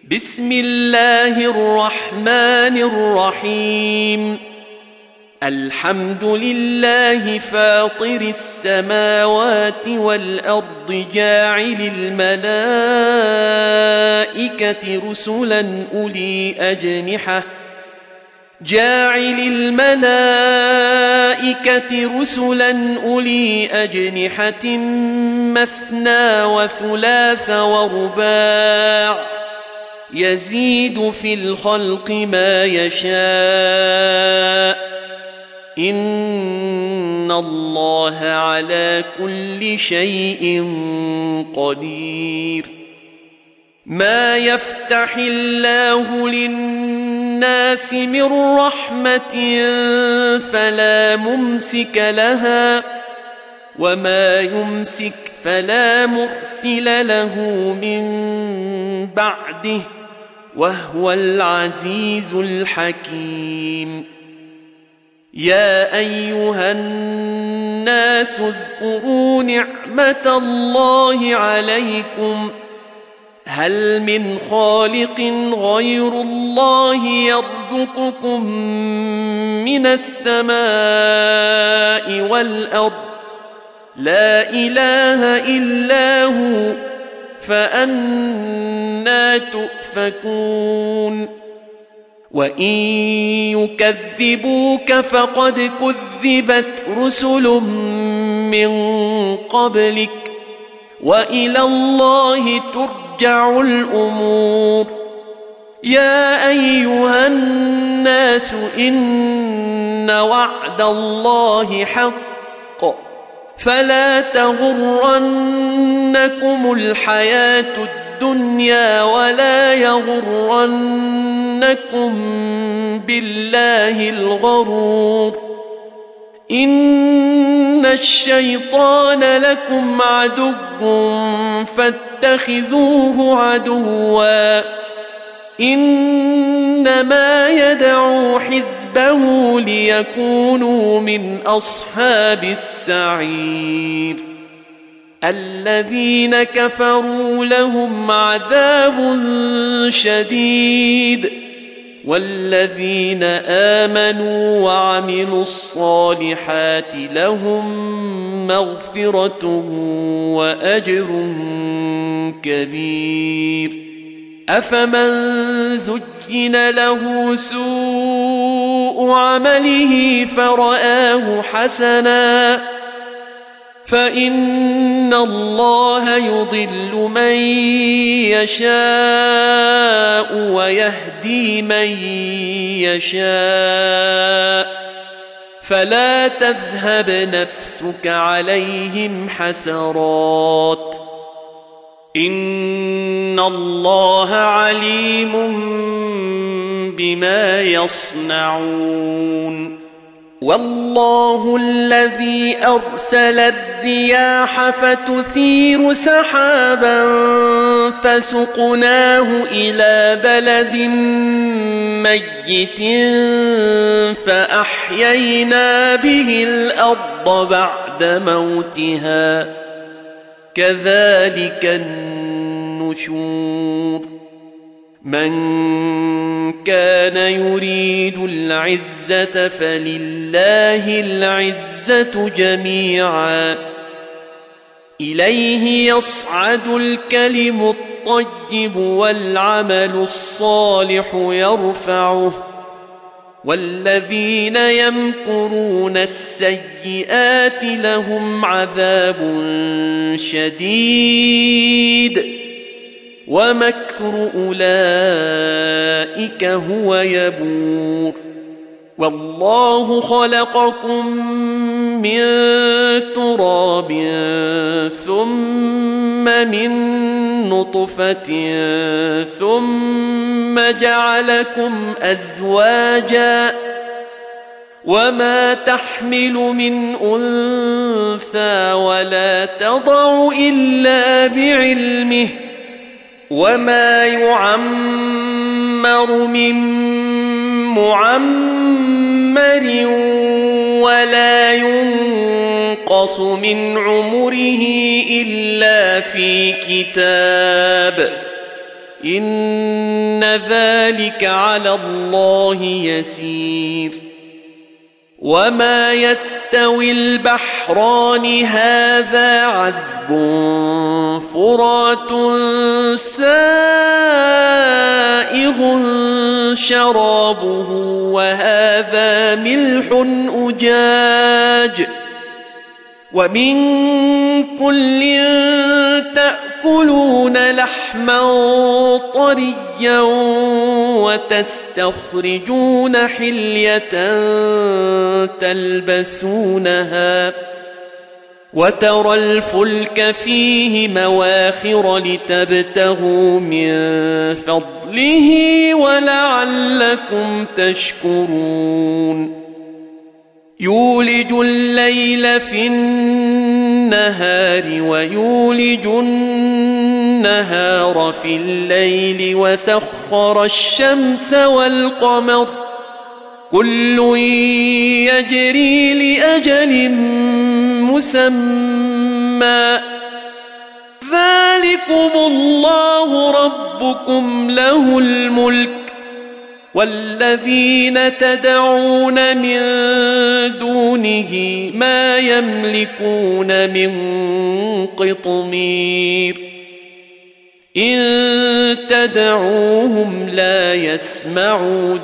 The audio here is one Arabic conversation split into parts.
بسم الله الرحمن الرحيم الحمد لله فاطر السماوات والأرض جاعل الملائكة رسلا أولي أجنحة مثنى وثلاث ورباع يزيد في الخلق ما يشاء إن الله على كل شيء قدير ما يفتح الله للناس من رحمة فلا ممسك لها وما يمسك فلا مرسل له من بعده وهو العزيز الحكيم يا أيها الناس اذكروا نعمة الله عليكم هل من خالق غير الله يرزقكم من السماء والأرض لا إله إلا هو فأنى تؤفكون وإن يكذبوك فقد كذبت رسل من قبلك وإلى الله ترجع الأمور يا أيها الناس إن وعد الله حق فلا تغرنكم الحياة الدنيا ولا يغرنكم بالله الغرور إن الشيطان لكم عدو فاتخذوه عدوا إنما يدعو حزبه ليكونوا من أصحاب السعير الذين كفروا لهم عذاب شديد والذين آمنوا وعملوا الصالحات لهم مغفرة وأجر كبير أفمن زين له سوء عمله فرآه حسنا فإن الله يضل من يشاء ويهدي من يشاء فلا تذهب نفسك عليهم حسرات إن الله عليم بما يصنعون والله الذي أرسل الرياح فتثير سحابا فسقناه إلى بلد ميت فأحيينا به الأرض بعد موتها كذلك النشور من كان يريد العزة فلله العزة جميعا إليه يصعد الكلم الطيب والعمل الصالح يرفعه والذين يمكرون السيئات لهم عذاب شديد ومكر أولئك هو يبور والله خلقكم من تراب ثم من نطفة ثم جعلكم أزواجا وما تحمل من أنثى ولا تضع إلا بعلمه وما يعمر من معمر ولا ينقص من عمره إلا في كتاب إن ذلك على الله يسير وما يستوي البحران هذا عذب فرات سائغ شرابه وهذا ملح أجاج ومن كل تأكلون لحما طريا وتستخرجون حلية تلبسونها وترى الفلك فيه مواخر لتبتغوا من فضله ولعلكم تشكرون يولج الليل في النهار ويولج النهار في الليل وسخر الشمس والقمر كل يجري لأجل مسمى ذلكم الله ربكم له الملك والذين تدعون من دونه ما يملكون من قطمير إن تدعوهم لا يسمعوا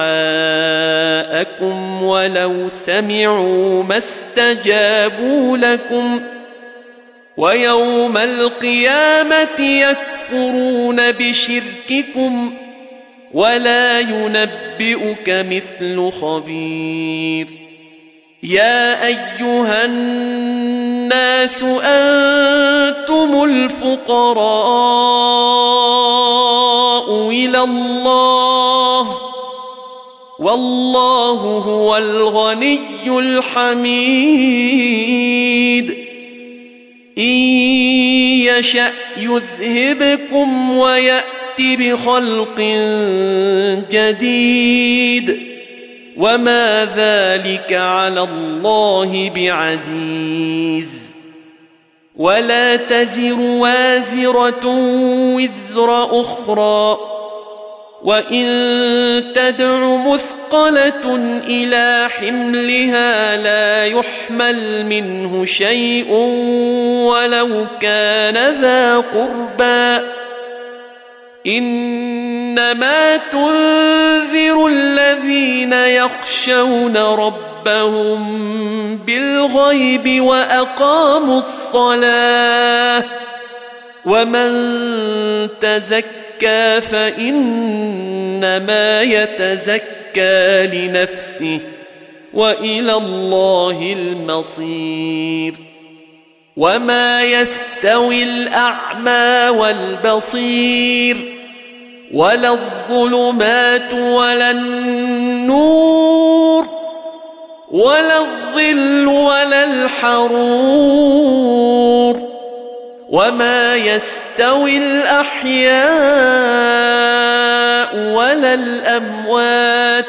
دعاءكم ولو سمعوا ما استجابوا لكم ويوم القيامة يكفرون بشرككم ولا ينبئك مثل خبير يا أيها الناس أنتم الفقراء إلى الله والله هو الغني الحميد إن يشأ يذهبكم ويأتي بخلق جديد وما ذلك على الله بعزيز ولا تزر وازرة وزر أخرى وإن تدع مثقلة إلى حملها لا يحمل منه شيء ولو كان ذا قربى إنما تنذر الذين يخشون ربهم بالغيب وأقاموا الصلاة ومن تزكى فإنما يتزكى لنفسه وإلى الله المصير وما يستوي الأعمى والبصير ولا الظلمات ولا النور ولا الظل ولا الحرور وما يستوي الأحياء ولا الأموات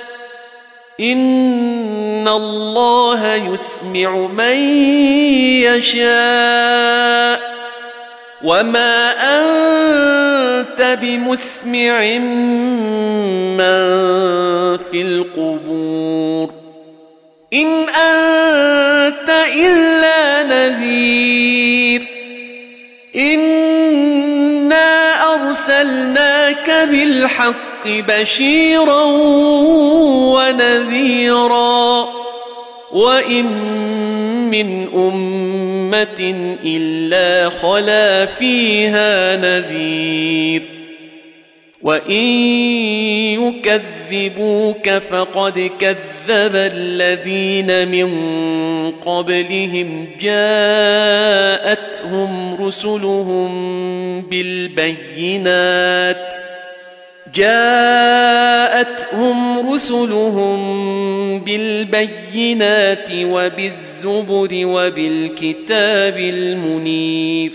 إن الله يسمع من يشاء وما أنت بمسمع من في القبور إن أنت إلا نذير إنا أرسلناك بالحق بشيرا ونذيرا وإن من أمة إلا خلا فيها نذير وإن يكذبوك فقد كذب الذين من قبلهم جاءتهم رسلهم بالبينات وبالزبر وبالكتاب المنير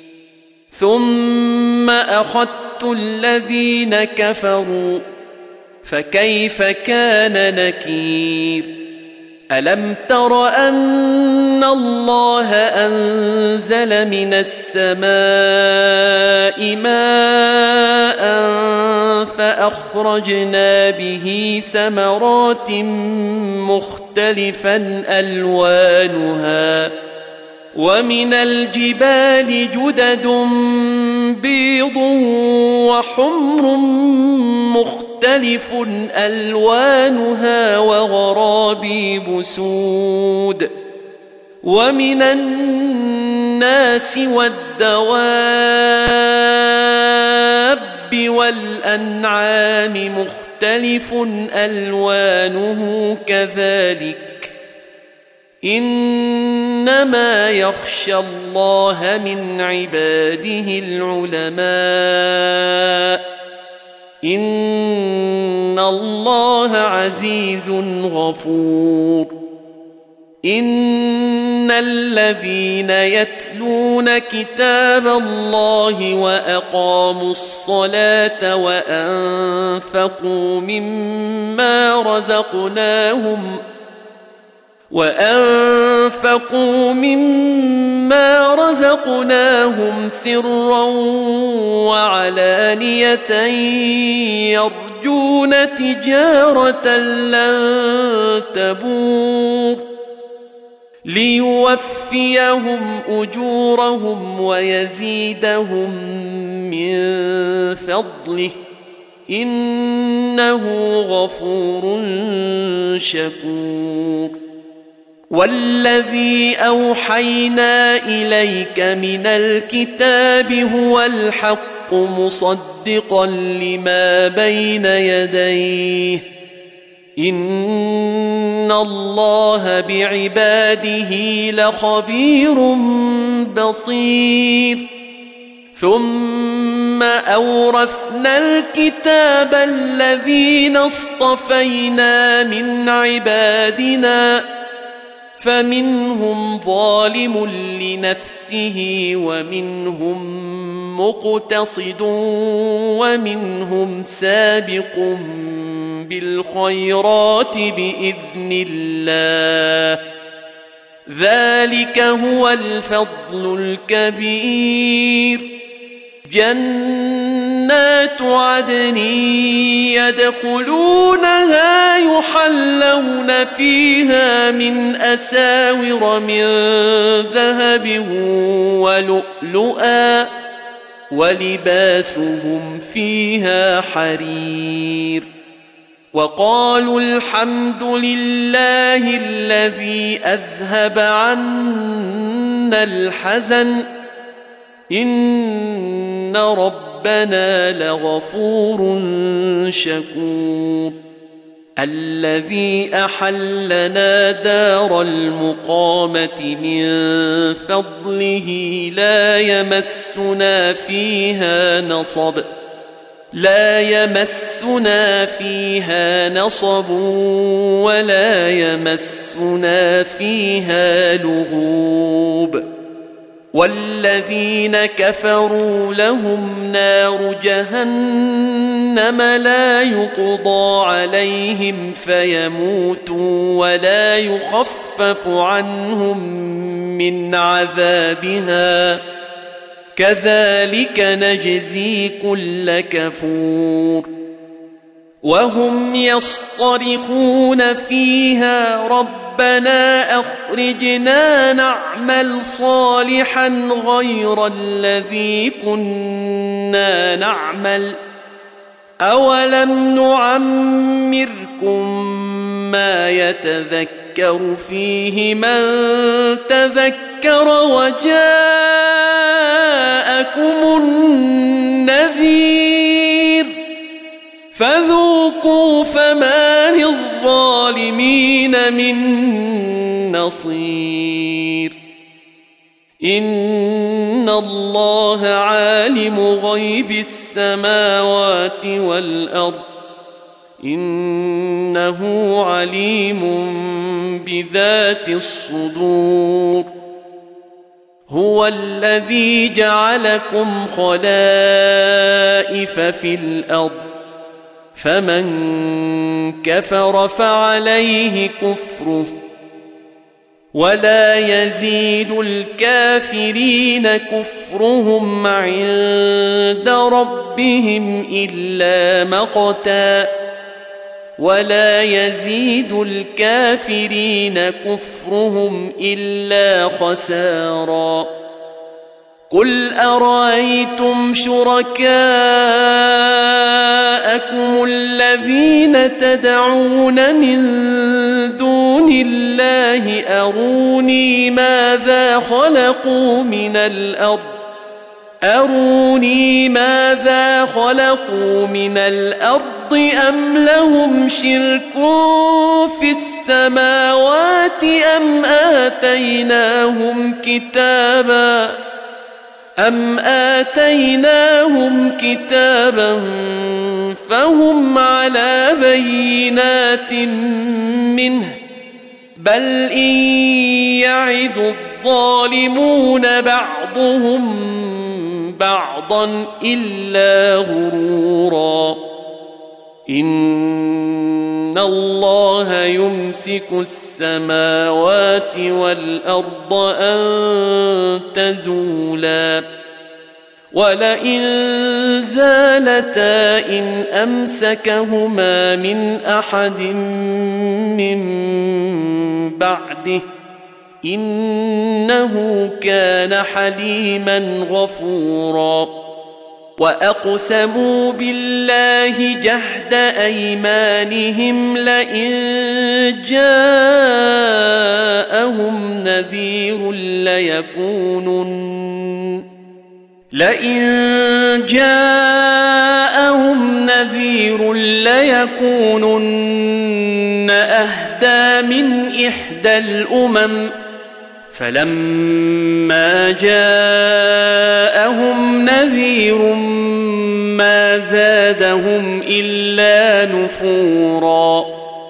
ثم أخذت الذين كفروا فكيف كان نكير ألم تر أن الله أنزل من السماء ماء فأخرجنا به ثمرات مختلفا ألوانها ومن الجبال جدد بيض وحمر مختلف ألوانها وغرابيب سود ومن الناس والدواب والأنعام مختلف ألوانه كذلك إنما يخشى الله من عباده العلماء إن الله عزيز غفور إن الذين يتلون كتاب الله وأقاموا الصلاة وأنفقوا مما رزقناهم سرا وعلانية يرجون تجارة لن تبور ليوفيهم أجورهم ويزيدهم من فضله إنه غفور شكور والذي أوحينا إليك من الكتاب هو الحق مصدقا لما بين يديه إن الله بعباده لخبير بصير ثم أورثنا الكتاب الذين اصطفينا من عبادنا فمنهم ظالم لنفسه ومنهم مقتصد ومنهم سابق بالخيرات بإذن الله ذلك هو الفضل الكبير جنات عدن يدخلونها يحلون فيها من أساور من ذهب ولؤلؤا ولباسهم فيها حرير وقالوا الحمد لله الذي أذهب عنا الحزن إن ربنا لغفور شكور الذي أحلنا دار المقامة من فضله لا يمسنا فيها نصب ولا يمسنا فيها لغوب والذين كفروا لهم نار جهنم لا يقضى عليهم فيموتوا ولا يخفف عنهم من عذابها كذلك نجزي كل كفور وهم يصطرخون فيها ربنا أخرجنا نعمل صالحا غير الذي كنا نعمل أولم نعمركم ما يتذكر فيه من تذكر وجاءكم النذير فذوقوا فما للظالمين من نصير إن الله عالم غيب السماوات والأرض إنه عليم بذات الصدور هو الذي جعلكم خلائف في الأرض فمن كفر فعليه كفره ولا يزيد الكافرين كفرهم عند ربهم إلا مقتا ولا يزيد الكافرين كفرهم إلا خسارا قل أرأيتم شركاءكم الذين تدعون من دون الله أروني ماذا خلقوا من الأرض أم لهم شرك في السماوات أم آتيناهم كتابا فهم على بينات منه بل إن يعد الظالمون بعضهم بعضا إلا غرورا إن الله يمسك السماوات والأرض أن تزولا ولئن زالتا إن أمسكهما من أحد من بعده إنه كان حليما غفورا وأقسموا بالله جهد أيمانهم لئن جاءهم نذير ليكونن أهدى من إحدى الأمم فلما جاءهم نذير ما زادهم إلا نفورا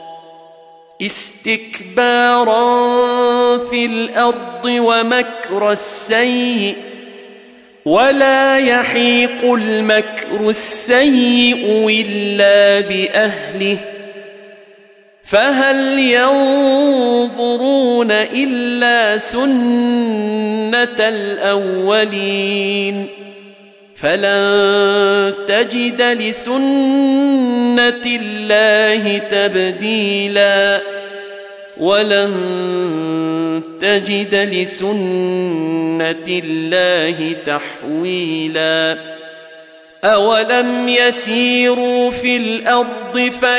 استكبارا في الأرض ومكر السيء ولا يحيق المكر السيء إلا بأهله فهل ينظرون إلا سنة الأولين فلن تجد لسنة الله تبديلا ولن تجد لسنة الله تحويلا أولم يسيروا في الأرض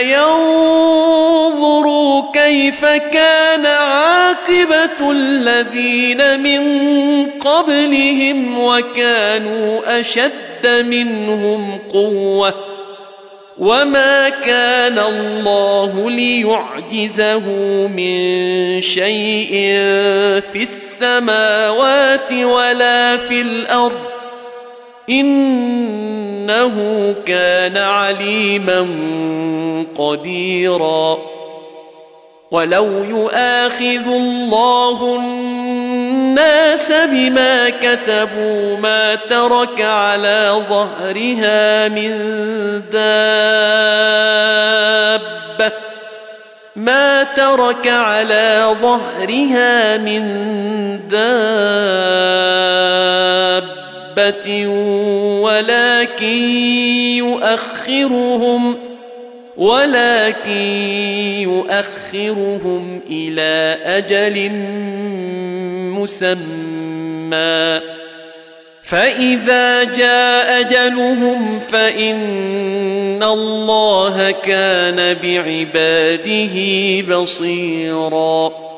فينظروا كيف كان عاقبة الذين من قبلهم وكانوا أشد منهم قوة وما كان الله ليعجزه من شيء في السماوات ولا في الأرض إنه كان عليما قديرا ولو يؤاخذ الله الناس بما كسبوا ما ترك على ظهرها من دابة ولكن يؤخرهم إلى أجل مسمى فإذا جاء أجلهم فإن الله كان بعباده بصيرا